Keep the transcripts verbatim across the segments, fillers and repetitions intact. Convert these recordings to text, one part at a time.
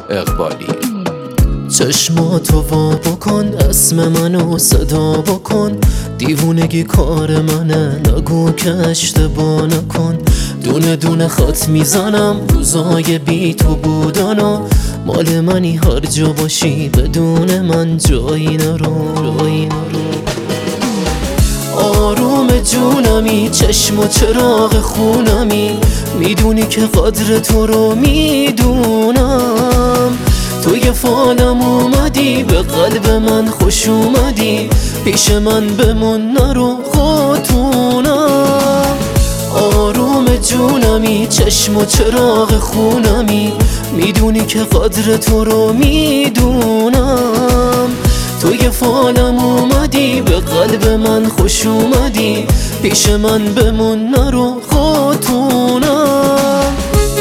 اقبالی. چشماتو وا بکن، اسم منو صدا بکن، دیوونگی کار منه، نگو که اشتباه نکن. دونه دونه خط میزنم روزای بی تو بودنو، مال منی هر جا باشی بدون من جایی نرو جایی نرو. آروم جونمی، چشم و چراغ خونمی، میدونی که قدر تو رو میدونم. تو یه فالم اومدی، به قلب من خوش اومدی، پیش من بمون نرو خاتونم. آروم جونمی، چشم و چراغ خونمی، میدونی که قدر تو رو میدونم. تو یه فالم اومدی، به قلب من خوش اومدی، پیش من بمون نرو خاتونم.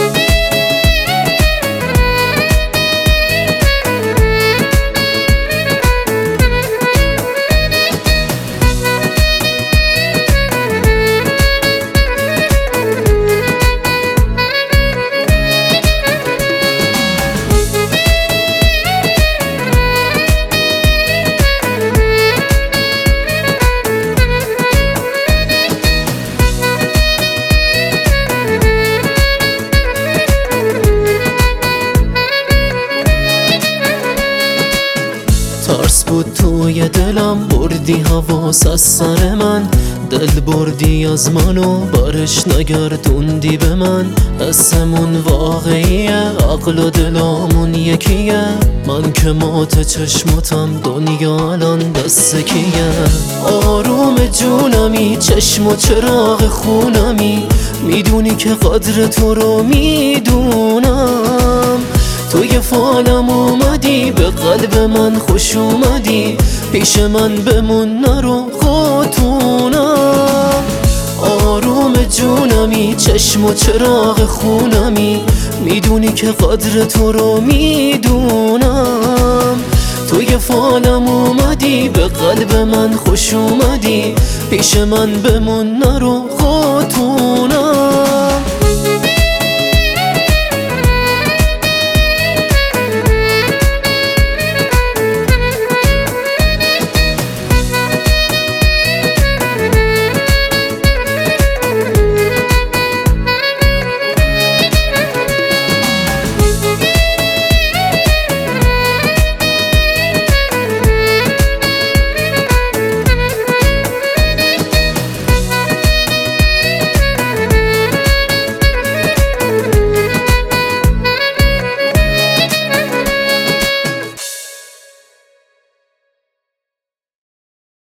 ترس بود توی دلم، بردی حواس از سر من، دل بردی از منو برش نگردوندی به من. حسمون واقعیه، عقل و دلامون یکیه، من که مات چشماتم، دنیا الان دست کیه. آروم جونمی، چشم و چراغ خونمی، میدونی که قدر تو رو میدونم. تو یه فالم اومدی، به قلب من خوش اومدی، پیش من بمون نرو خاتونم. آروم جونمی، چشم و چراغ خونمی، میدونی که قدر تو رو میدونم. تو یه فالم اومدی، به قلب من خوش اومدی، پیش من بمون نرو خاتونم.